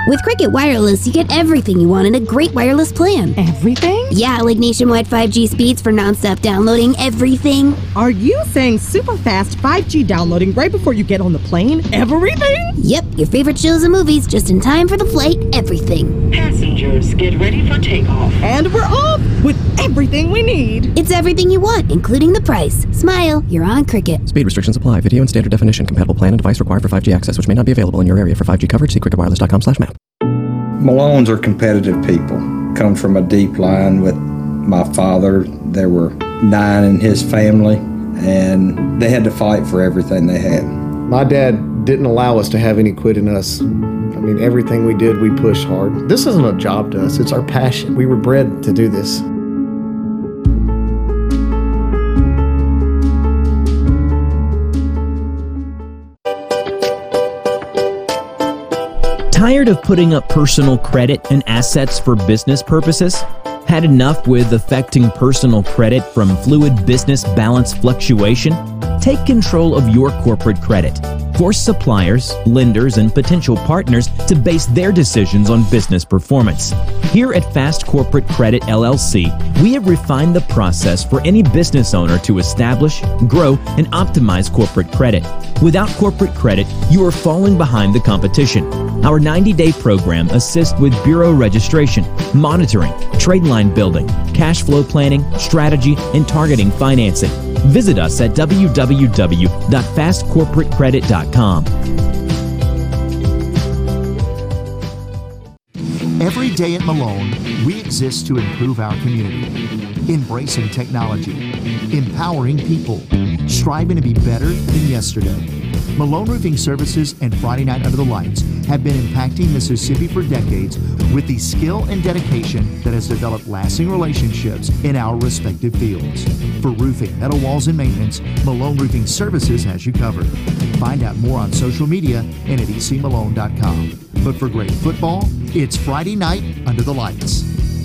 With Cricket Wireless, you get everything you want in a great wireless plan. Everything? Yeah, like nationwide 5G speeds for nonstop downloading everything. Are you saying super fast 5G downloading right before you get on the plane? Everything? Yep, your favorite shows and movies just in time for the flight, everything. Passengers, get ready for takeoff. And we're off with everything we need. It's everything you want, including the price. Smile, you're on Cricket. Speed restrictions apply. Video and standard definition. Compatible plan and device required for 5G access, which may not be available in your area. For 5G coverage, see cricketwireless.com/map. Malones are competitive people. Come from a deep line with my father. There were 9 in his family, and they had to fight for everything they had. My dad didn't allow us to have any quit in us. I mean, everything we did, we pushed hard. This isn't a job to us, it's our passion. We were bred to do this. Tired of putting up personal credit and assets for business purposes? Had enough with affecting personal credit from fluid business balance fluctuation? Take control of your corporate credit. Force suppliers, lenders, and potential partners to base their decisions on business performance. Here at Fast Corporate Credit LLC, we have refined the process for any business owner to establish, grow, and optimize corporate credit. Without corporate credit, you are falling behind the competition. Our 90-day program assists with bureau registration, monitoring, trade line building, cash flow planning, strategy, and targeting financing. Visit us at www.fastcorporatecredit.com. Every day at Malone, we exist to improve our community, embracing technology, empowering people, striving to be better than yesterday. Malone Roofing Services and Friday Night Under the Lights have been impacting Mississippi for decades with the skill and dedication that has developed lasting relationships in our respective fields. For roofing, metal walls, and maintenance, Malone Roofing Services has you covered. Find out more on social media and at ecmalone.com. But for great football, it's Friday Night Under the Lights.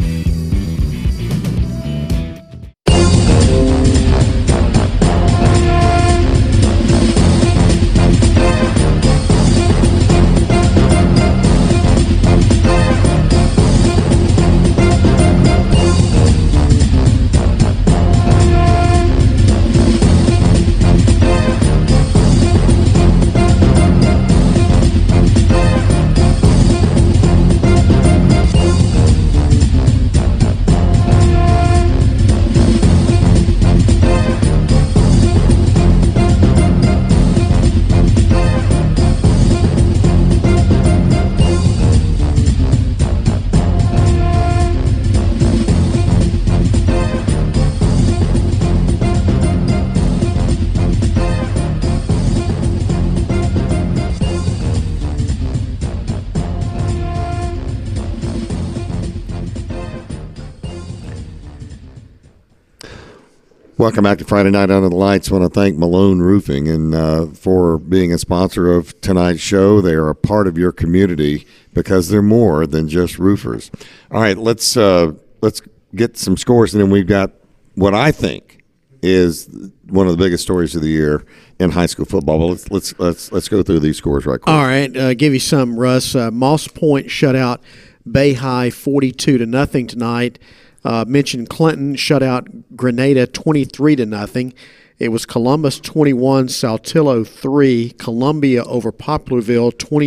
Welcome back to Friday Night Under the Lights. I want to thank Malone Roofing and for being a sponsor of tonight's show. They are a part of your community because they're more than just roofers. All right, let's get some scores, and then we've got what I think is one of the biggest stories of the year in high school football. Well, let's go through these scores right quick. All right, give you some, Russ. Moss Point shut out Bay High 42-0 tonight. Mentioned Clinton shut out Grenada 23-0. It was Columbus 21, Saltillo 3, Columbia over Poplarville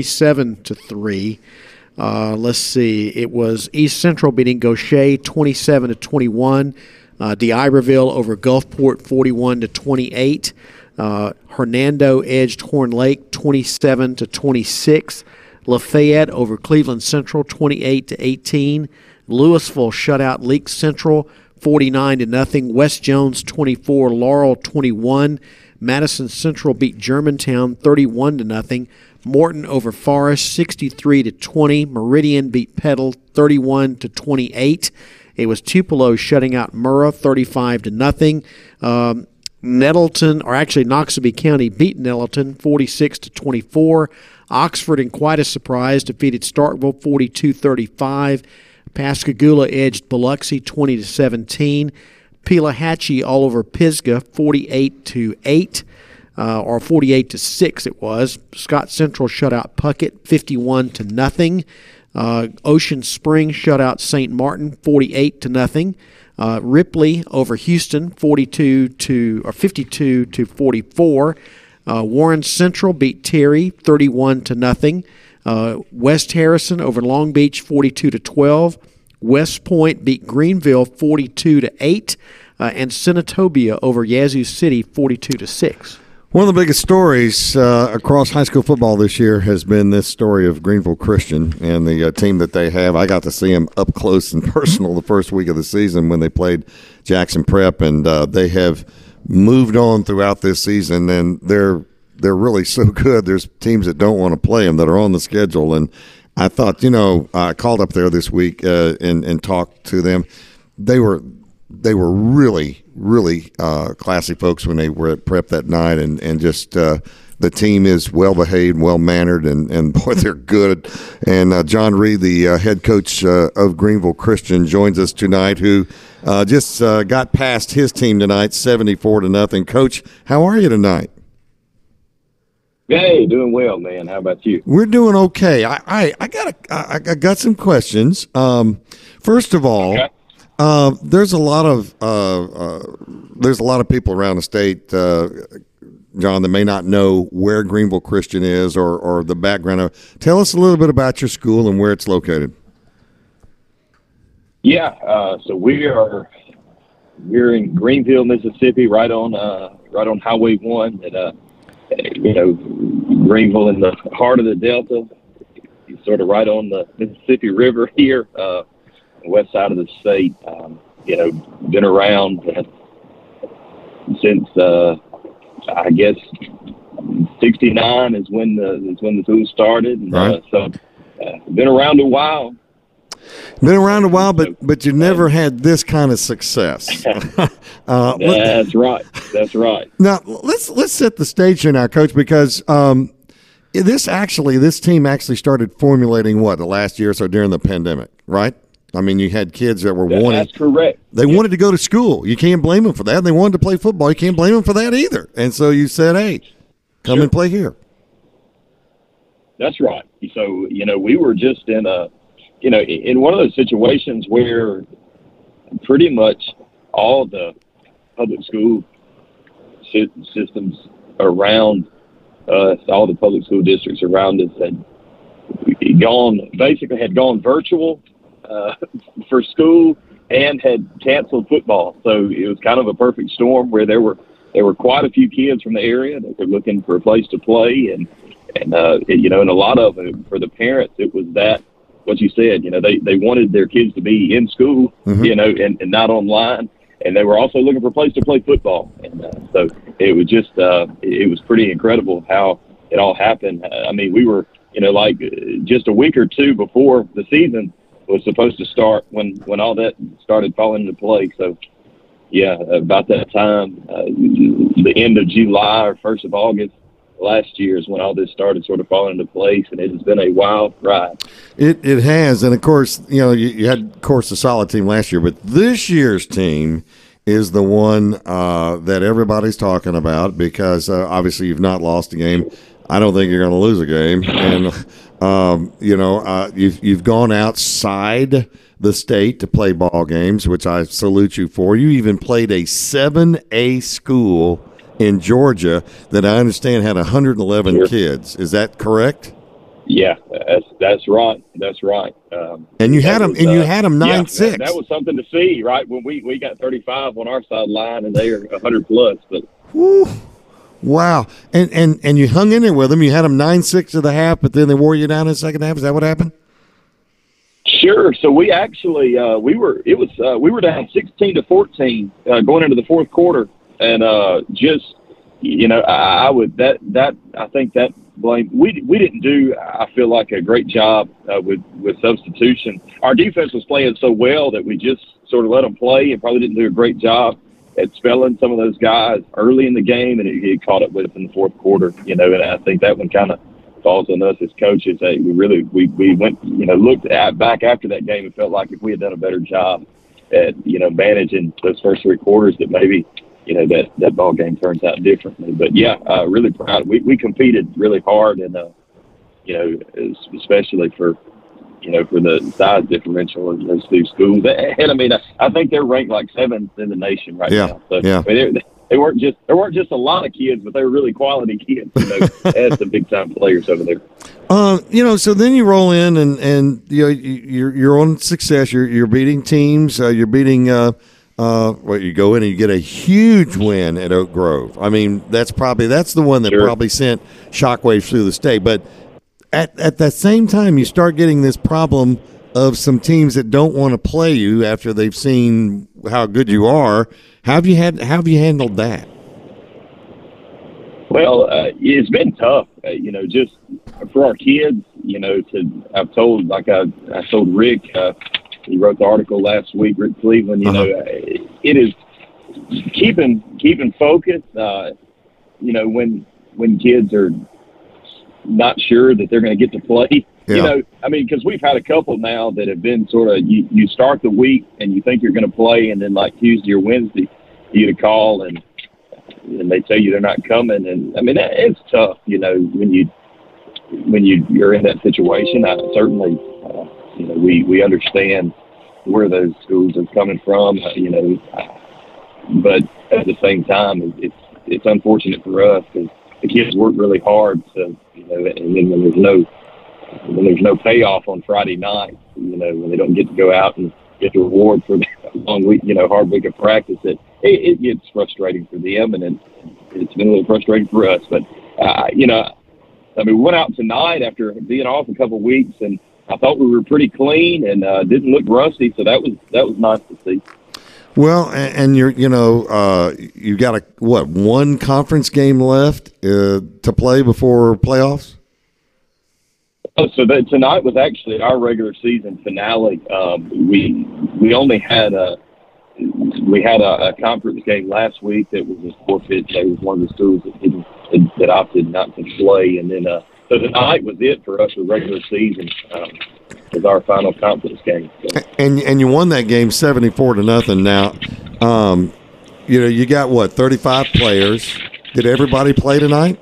27-3. Let's see, it was East Central beating Gaucher 27-21. D'Iberville over Gulfport 41-28. Hernando edged Horn Lake 27-26. Lafayette over Cleveland Central 28-18. Louisville shut out Leake Central 49-0. West Jones 24, Laurel 21. Madison Central beat Germantown 31-0. Morton over Forest 63-20. Meridian beat Petal 31-28. It was Tupelo shutting out Murrah 35-0. Nettleton, or actually Noxubee County beat Nettleton 46-24. Oxford, in quite a surprise, defeated Starkville 42-35. Pascagoula edged Biloxi 20-17. Pelahatchie all over Pisgah 48-8. or 48-6 it was. Scott Central shut out Puckett 51-0. Ocean Springs shut out St. Martin 48-0. Ripley over Houston 52-44. Warren Central beat Terry 31-0. West Harrison over Long Beach 42-12. West Point beat Greenville 42-8. And Senatobia over Yazoo City 42-6. One of the biggest stories across high school football this year has been this story of Greenville Christian and the team that they have. I got to see them up close and personal the first week of the season when they played Jackson Prep, and they have moved on throughout this season, and they're really so good. There's teams that don't want to play them that are on the schedule, and I thought, I called up there this week and talked to them. They were really, really classy folks when they were at Prep that night, and just the team is well-behaved, well-mannered, and boy, they're good. And John Reed, the head coach of Greenville Christian, joins us tonight, who just got past his team tonight, 74-0. Coach, how are you tonight? Hey, doing well, man. How about you? We're doing okay. I got some questions. First of all, okay. There's a lot of people around the state, John, that may not know where Greenville Christian is or the background of. Tell us a little bit about your school and where it's located. Yeah, so we're in Greenville, Mississippi, right on Highway 1. Greenville in the heart of the Delta, sort of right on the Mississippi River here. West side of the state. Been around since I guess 69 is when the school started. And, right. Been around a while. But you never had this kind of success. That's right. Now let's set the stage here now, Coach, because this team actually started formulating the last year or so during the pandemic, right? I mean, you had kids that were wanting. That's correct. They wanted to go to school. You can't blame them for that. They wanted to play football. You can't blame them for that either. And so you said, "Hey, come and play here." That's right. So we were just in in one of those situations where pretty much all the public school systems around us, all the public school districts around us had gone virtual for school and had canceled football. So it was kind of a perfect storm where there were quite a few kids from the area that were looking for a place to play, and a lot of it for the parents, it was that what you said, they wanted their kids to be in school, and not online, and they were also looking for a place to play football. And so it was just it was pretty incredible how it all happened. I mean, we were just a week or two before the season was supposed to start when all that started falling into place. So, yeah, about that time, the end of July or 1st of August last year is when all this started sort of falling into place, and it has been a wild ride. It has, and of course, you had, of course, a solid team last year, but this year's team is the one that everybody's talking about because obviously you've not lost a game. I don't think you're going to lose a game, and you've gone outside the state to play ball games, which I salute you for. You even played a 7A school in Georgia that I understand had 111 kids. Is that correct? Yeah, that's right. That's right. And you had them 9-6. That was something to see, right? When we got 35 on our sideline and they are 100 plus. But woo. Wow. And you hung in there with them. You had them 9-6 of the half, but then they wore you down in the second half. Is that what happened? Sure. So we actually we were down 16-14 going into the fourth quarter, and I think that blame we didn't do, I feel like, a great job with substitution. Our defense was playing so well that we just sort of let them play and probably didn't do a great job at spelling some of those guys early in the game, and it caught up with us in the fourth quarter. And I think that one kind of falls on us as coaches. Hey, we went looked at back after that game and felt like if we had done a better job at managing those first three quarters, that maybe that ball game turns out differently. But yeah, really proud. We competed really hard, and especially for the size differential of those two schools. And I mean, I think they're ranked like 7th in the nation right now. So yeah. I mean, there weren't just a lot of kids, but they were really quality kids. They had some big time players over there. So then you roll in and you're on success. You're beating teams. You're beating. You go in and you get a huge win at Oak Grove. I mean, that's the one that probably sent shockwaves through the state. But at that same time, you start getting this problem of some teams that don't want to play you after they've seen how good you are. How have you handled that? Well, it's been tough, just for our kids, I told Rick, he wrote the article last week, Rick Cleveland, it is keeping focused, when kids are not sure that they're going to get to play. Yeah. Because we've had a couple now that have been sort of, you start the week and you think you're going to play, and then like Tuesday or Wednesday, you get a call and they tell you they're not coming. And I mean, it's tough, when you're in that situation. I certainly, we understand where those schools are coming from, but at the same time, it's unfortunate for us because the kids work really hard. So, and then when there's no payoff on Friday night, when they don't get to go out and get the reward for the long week, hard week of practice, it gets frustrating for them, and it's been a little frustrating for us. But, we went out tonight after being off a couple of weeks, and I thought we were pretty clean and didn't look rusty, so that was nice to see. Well, and you got one conference game left to play before playoffs? Oh, so tonight was actually our regular season finale. We only had a conference game last week that was a forfeit. They was one of the schools that opted not to play, and then so tonight was it for us. The regular season was our final conference game. So. And you won that game 74-0. Now, you got 35 players. Did everybody play tonight?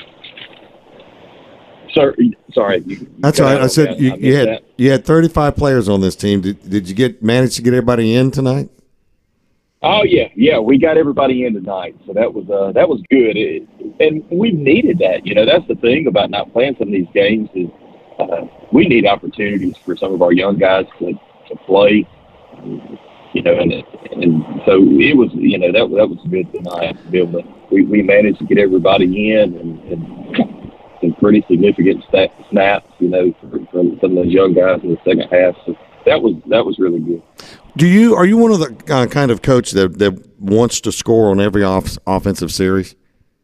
Sorry. That's all right. I said you had 35 players on this team. Did you manage to get everybody in tonight? Oh yeah, we got everybody in tonight, so that was good, and we needed that. That's the thing about not playing some of these games is we need opportunities for some of our young guys to play. And so it was that was good tonight to be able to we managed to get everybody in and some pretty significant snaps, from some of those young guys in the second half. So that was really good. Are you one of the kind of coach that wants to score on every offensive series?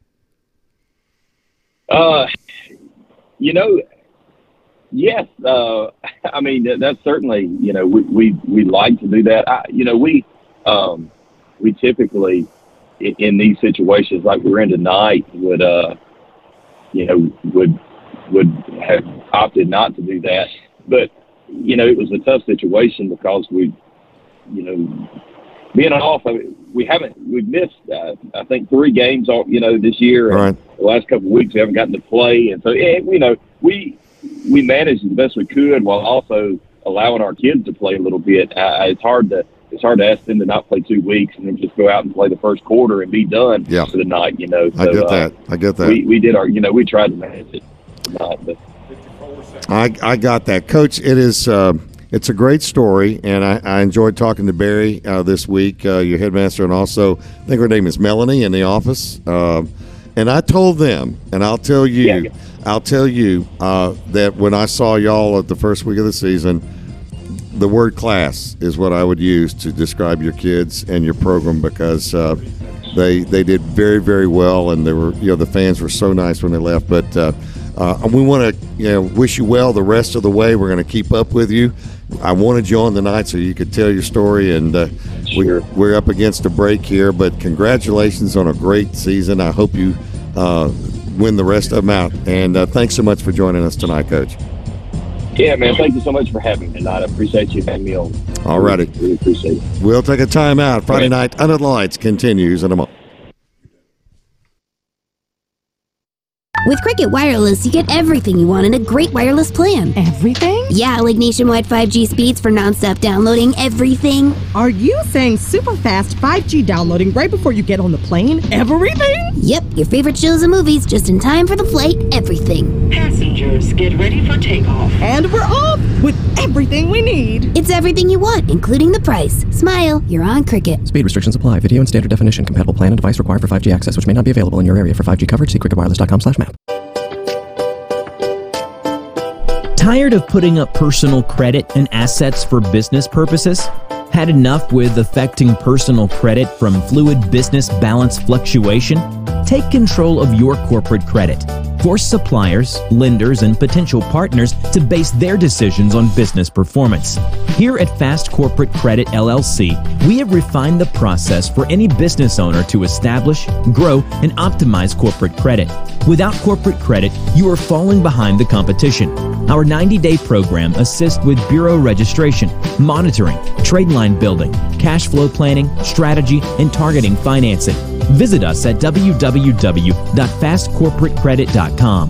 Yes. I mean, that's certainly, we like to do that. We typically in these situations like we're in tonight would have opted not to do that. But, it was a tough situation because being off, we've missed, I think 3 games off, this year. Right. And the last couple of weeks we haven't gotten to play. And so, we managed the best we could while also allowing our kids to play a little bit. It's hard to ask them to not play 2 weeks and then just go out and play the first quarter and be done for the night, So, I get that. We did we tried to manage it tonight, but I got that. Coach, it is it's a great story, and I enjoyed talking to Barry this week, your headmaster, and also I think her name is Melanie in the office. And I told them, and I'll tell you that when I saw y'all at the first week of the season, the word class is what I would use to describe your kids and your program because they did very, very well, and they were the fans were so nice when they left. But we want to wish you well the rest of the way. We're going to keep up with you. I wanted you on tonight so you could tell your story, and we're up against a break here. But congratulations on a great season. I hope you win the rest of them out. And thanks so much for joining us tonight, Coach. Yeah, man, thank you so much for having me tonight. I appreciate you having me on. All righty. Really appreciate it. We'll take a time out. Friday night Under the Lights continues in a moment. With Cricket Wireless, you get everything you want in a great wireless plan. Everything? Yeah, like nationwide 5G speeds for nonstop downloading, everything. Are you saying super fast 5G downloading right before you get on the plane? Everything? Yep, your favorite shows and movies just in time for the flight, everything. Passengers, get ready for takeoff. And we're off with everything we need. It's everything you want, including the price. Smile, you're on Cricket. Speed restrictions apply. Video and standard definition. Compatible plan and device required for 5G access, which may not be available in your area. For 5G coverage, see cricketwireless.com/map. Tired of putting up personal credit and assets for business purposes? Had enough with affecting personal credit from fluid business balance fluctuation? Take control of your corporate credit. Force suppliers, lenders, and potential partners to base their decisions on business performance. Here at Fast Corporate Credit LLC, we have refined the process for any business owner to establish, grow, and optimize corporate credit. Without corporate credit, you are falling behind the competition. Our 90-day program assists with bureau registration, monitoring, trade line building, cash flow planning, strategy, and targeting financing. Visit us at www.fastcorporatecredit.com.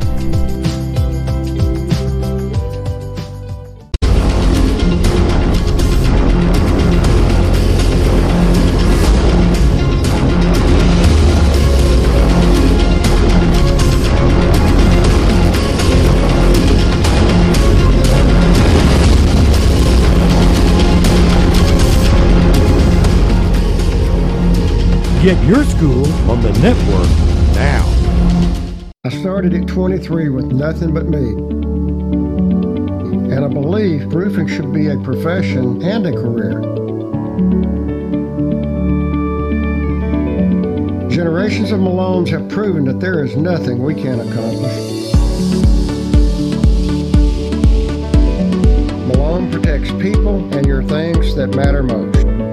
Get your school on the network now. I started at 23 with nothing but me. And I believe roofing should be a profession and a career. Generations of Malones have proven that there is nothing we can't accomplish. Malone protects people and your things that matter most.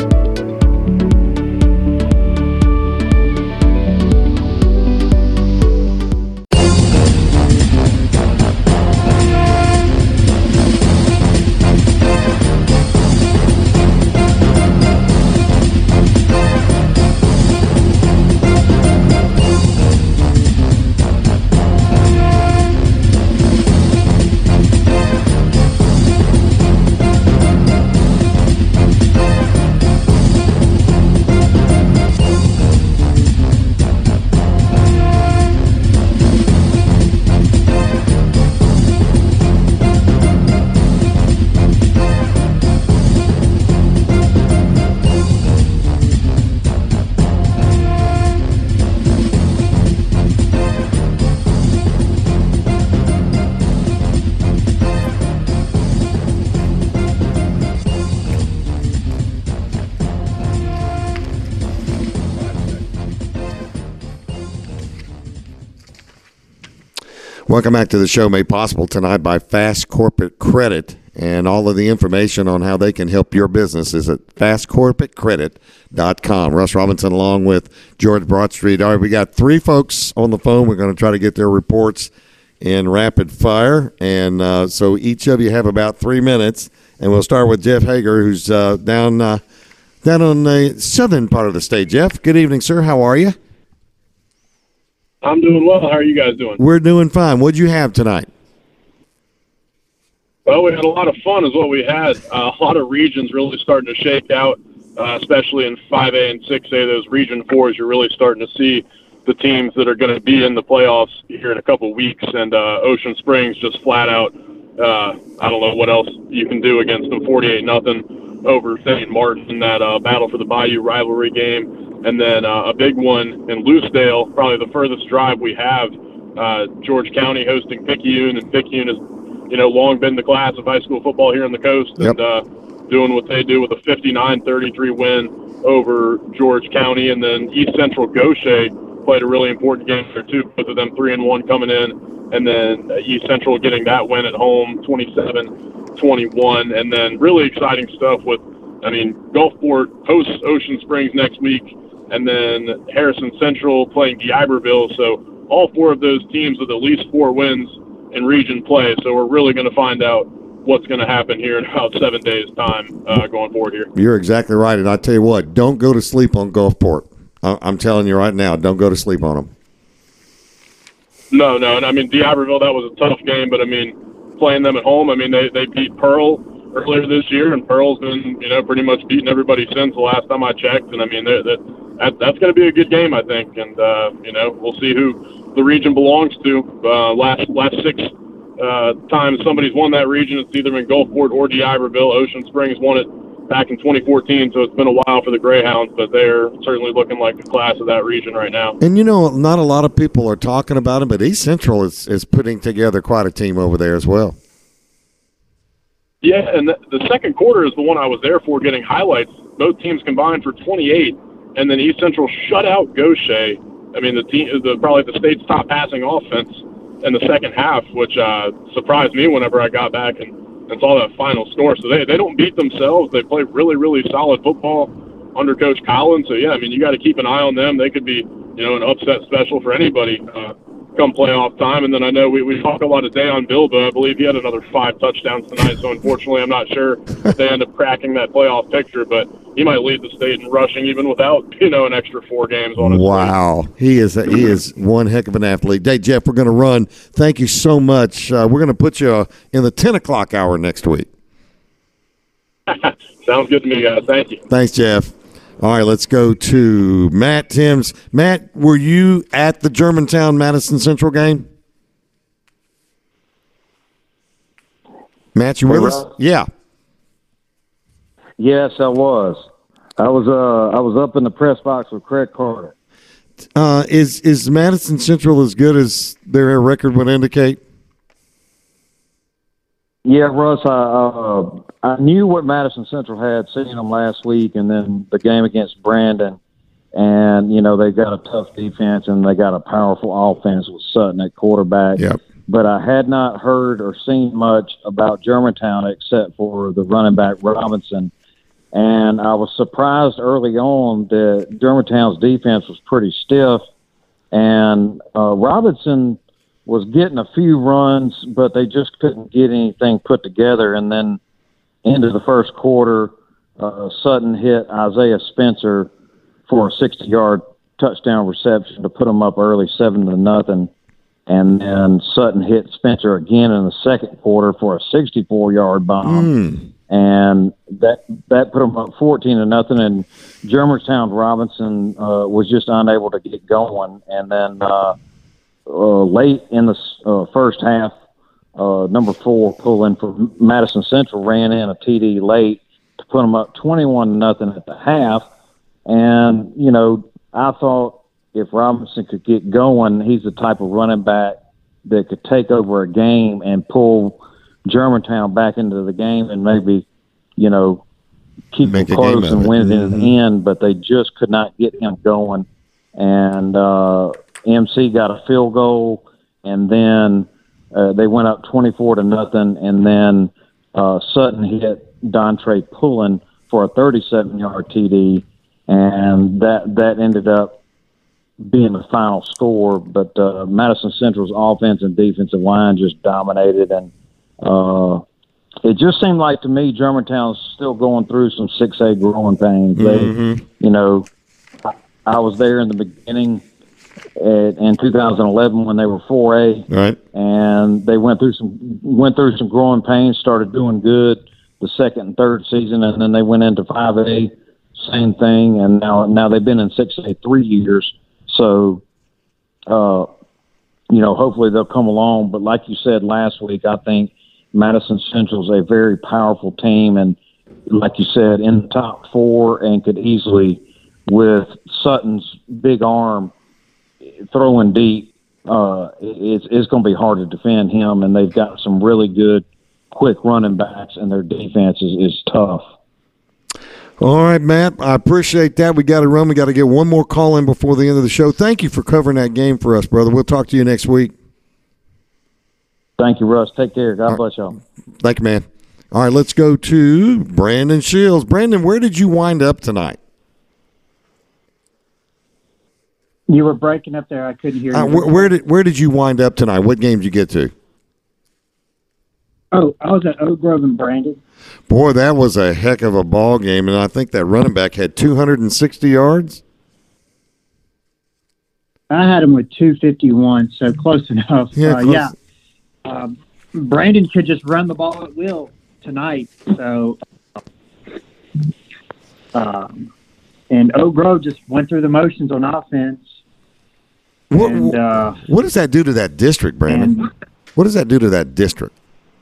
Welcome back to the show, made possible tonight by Fast Corporate Credit. And all of the information on how they can help your business is at fastcorporatecredit.com. Russ Robinson along with George Broadstreet. All right, we got three folks on the phone. We're going to try to get their reports in rapid fire. And so each of you have about 3 minutes. And we'll start with Jeff Hager, who's down on the southern part of the state. Jeff, good evening, sir. How are you? I'm doing well. How are you guys doing? We're doing fine. What'd you have tonight? Well, we had a lot of fun is what we had. A lot of regions really starting to shake out, especially in 5A and 6A, those Region 4s. You're really starting to see the teams that are going to be in the playoffs here in a couple weeks. And Ocean Springs just flat out, I don't know what else you can do against them, 48-0 over St. Martin in that Battle for the Bayou rivalry game. And then a big one in Loosedale, probably the furthest drive we have, George County hosting Picayune, and Picayune has, long been the class of high school football here on the coast, and doing what they do with a 59-33 win over George County. And then East Central Gaucher played a really important game there too, both of them 3-1 coming in, and then East Central getting that win at home, 27-21. And then really exciting stuff with, Gulfport hosts Ocean Springs next week, and then Harrison Central playing D'Iberville. So all four of those teams with at least 4 wins in region play. So we're really going to find out what's going to happen here in about 7 days' time going forward here. You're exactly right. And I tell you what, don't go to sleep on Gulfport. I'm telling you right now, don't go to sleep on them. No, and I mean, D'Iberville, that was a tough game, but I mean, playing them at home, I mean, they beat Pearl earlier this year, and Pearl's been, pretty much beating everybody since the last time I checked. And I mean, that's going to be a good game, I think. And, we'll see who the region belongs to. Last 6 times somebody's won that region, it's either been Gulfport or D'Iberville. Ocean Springs won it back in 2014, so it's been a while for the Greyhounds, but they're certainly looking like the class of that region right now. And, not a lot of people are talking about him, but East Central is putting together quite a team over there as well. Yeah, and the second quarter is the one I was there for, getting highlights. Both teams combined for 28, and then East Central shut out Gaucher. I mean, probably the state's top passing offense in the second half, which surprised me whenever I got back and saw that final score. So they don't beat themselves. They play really, really solid football under Coach Collins. So, yeah, I mean, you got to keep an eye on them. They could be, an upset special for anybody come playoff time. And then I know we talk a lot of Dayon Bilba. I believe he had another 5 touchdowns tonight. So, unfortunately, I'm not sure if they end up cracking that playoff picture. But he might lead the state in rushing even without, an extra 4 games on his Wow. He is one heck of an athlete. Hey, Jeff, we're going to run. Thank you so much. We're going to put you in the 10 o'clock hour next week. Sounds good to me, guys. Thank you. Thanks, Jeff. All right, let's go to Matt Timms. Matt, were you at the Germantown-Madison Central game? Matt, you with us? Yeah. Yes, I was. I was up in the press box with Craig Carter. Is Madison Central as good as their record would indicate? Yeah, Russ, I knew what Madison Central had, seeing them last week, and then the game against Brandon. And, they got a tough defense, and they got a powerful offense with Sutton at quarterback. Yep. But I had not heard or seen much about Germantown except for the running back Robinson. And I was surprised early on that Germantown's defense was pretty stiff. And Robinson was getting a few runs, but they just couldn't get anything put together. And then into the first quarter, Sutton hit Isaiah Spencer for a 60-yard touchdown reception to put them up early 7-0. And then Sutton hit Spencer again in the second quarter for a 64-yard bomb. And that put them up 14-0. And Germantown Robinson was just unable to get going. And then late in the first half, number 4 pulling for Madison Central ran in a TD late to put them up 21-0 at the half. And, I thought if Robinson could get going, he's the type of running back that could take over a game and pull Germantown back into the game and maybe, keep it close and win it in the end. But they just could not get him going. And MC got a field goal, and then they went up 24-0, and then Sutton hit Dontre Pullen for a 37-yard TD, and that ended up being the final score. But Madison Central's offense and defensive line just dominated, and it just seemed like to me Germantown's still going through some 6A growing pains. They, I was there in the beginning in 2011 when they were 4A, right? And they went through some growing pains. Started doing good the second and third season, and then they went into 5A, same thing. And now they've been in 6A 3 years. So, hopefully they'll come along. But like you said last week, I think Madison Central's a very powerful team, and like you said, in the top 4, and could easily, with Sutton's big arm throwing deep, it's going to be hard to defend him. And they've got some really good, quick running backs, and their defense is tough. All right, Matt, I appreciate that. We got to run. We got to get one more call in before the end of the show. Thank you for covering that game for us, brother. We'll talk to you next week. Thank you, Russ. Take care. God bless y'all. Thank you, man. All right, let's go to Brandon Shields. Brandon, where did you wind up tonight? You were breaking up there. I couldn't hear you. Where did you wind up tonight? What game did you get to? Oh, I was at Oak Grove and Brandon. Boy, that was a heck of a ball game, and I think that running back had 260 yards. I had them with 251, so close enough. Yeah, Brandon could just run the ball at will tonight. So, and Oak Grove just went through the motions on offense. What does that do to that district, Brandon? What does that do to that district?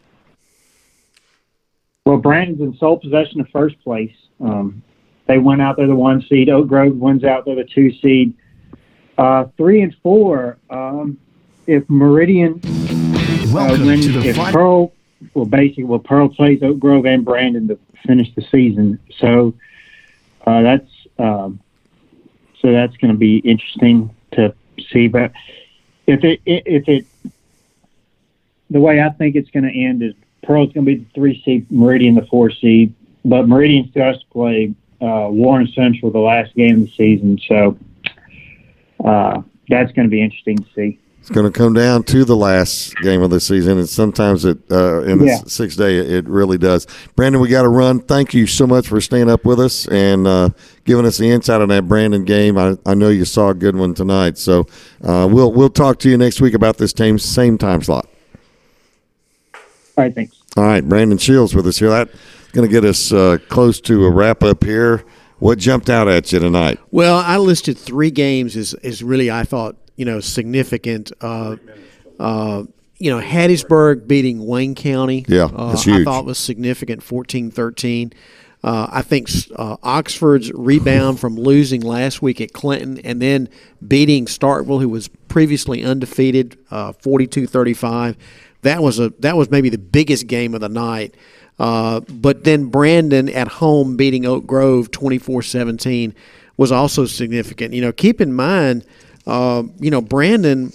Well, Brandon's in sole possession of first place. They went out there the 1 seed. Oak Grove wins out there the 2 seed. 3 and 4. If Meridian wins, if Pearl, Pearl plays Oak Grove and Brandon to finish the season. So that's going to be interesting to see. But if it the way I think it's going to end is Pearl's going to be the 3 seed, Meridian the 4 seed, but Meridian still has to play Warren Central the last game of the season. So that's going to be interesting to see. It's going to come down to the last game of the season, and sometimes in the 6th day it really does. Brandon, we got to run. Thank you so much for staying up with us and giving us the insight on that Brandon game. I know you saw a good one tonight, so we'll talk to you next week about this team, same time slot. All right, thanks. All right, Brandon Shields with us here. That's going to get us close to a wrap up here. What jumped out at you tonight? Well, I listed 3 games as really, I thought, significant. Hattiesburg beating Wayne County. Yeah, that's huge. I thought was significant, 14-13. I think Oxford's rebound from losing last week at Clinton and then beating Starkville, who was previously undefeated, 42-35. That was maybe the biggest game of the night. But then Brandon at home beating Oak Grove 24-17 was also significant. Keep in mind, Brandon,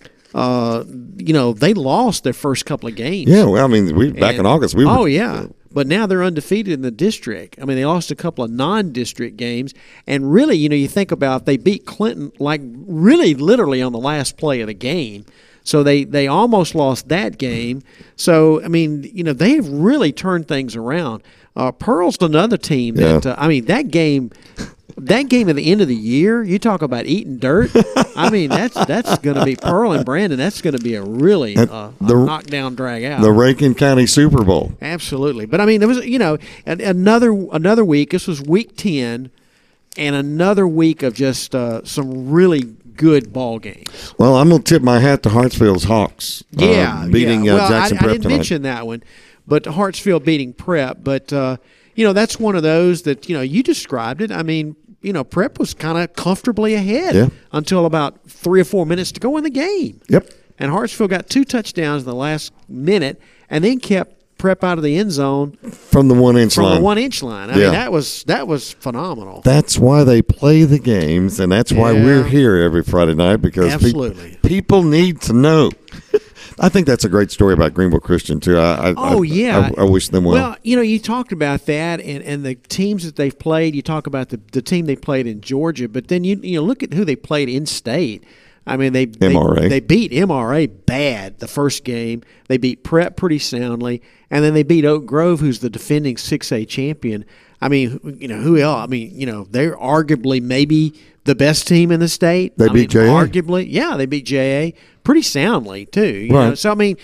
they lost their first couple of games. Yeah, well, I mean, back in August. But now they're undefeated in the district. I mean, they lost a couple of non-district games. And really, you think about they beat Clinton like really literally on the last play of the game. So they almost lost that game. So, I mean, they've really turned things around. Pearl's another team that, that game at the end of the year, you talk about eating dirt. I mean, that's going to be Pearl and Brandon. That's going to be a really knockdown, drag out. The Rankin County Super Bowl. Absolutely. But, I mean, there was, another week. This was week 10, and another week of just some really good ball games. Well, I'm going to tip my hat to Hartsfield's Hawks. Beating Jackson Prep I didn't mention that one, but Hartsfield beating Prep. But, that's one of those that, you described it. I mean, Prep was kind of comfortably ahead until about 3 or 4 minutes to go in the game. Yep. And Hartsfield got 2 touchdowns in the last minute and then kept Prep out of the end zone from the 1 inch line. From the 1 inch line. I mean, that was phenomenal. That's why they play the games, and that's why we're here every Friday night, because people need to know. I think that's a great story about Greenville Christian too. I wish them well. Well, you talked about that and the teams that they've played. You talk about the team they played in Georgia, but then you look at who they played in state. I mean, they beat MRA bad the first game. They beat Prep pretty soundly, and then they beat Oak Grove, who's the defending 6A champion. I mean, who else? I mean, they're arguably maybe the best team in the state. They beat JA. Arguably, they beat JA pretty soundly too. You know? So I mean,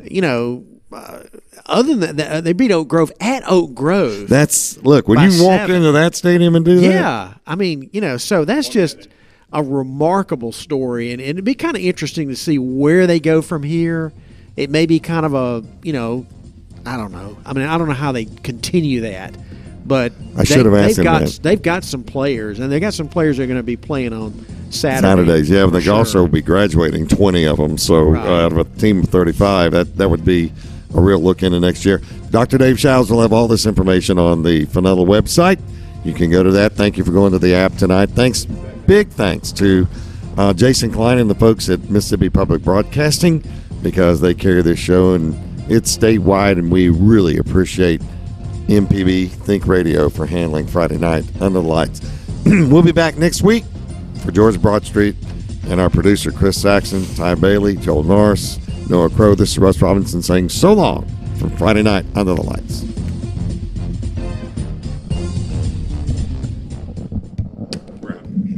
other than that, they beat Oak Grove at Oak Grove. When you walk into that stadium and do that. Yeah, I mean, so that's just a remarkable story, and it'd be kind of interesting to see where they go from here. It may be kind of a, I don't know. I mean, I don't know how they continue that, but I should have asked him that. They've got some players, and they got some players that are going to be playing on Saturdays. Yeah, but they also be graduating 20 of them. So out of a team of 35, that would be a real look into next year. Dr. Dave Shiles will have all this information on the Fenella website. You can go to that. Thank you for going to the app tonight. Big thanks to Jason Klein and the folks at Mississippi Public Broadcasting, because they carry this show and it's statewide, and we really appreciate MPB Think Radio for handling Friday night under the lights. We'll be back next week. For George Broadstreet and our producer Chris Saxon, Ty Bailey, Joel Norris, Noah Crow, this is Russ Robinson saying so long from Friday night under the lights.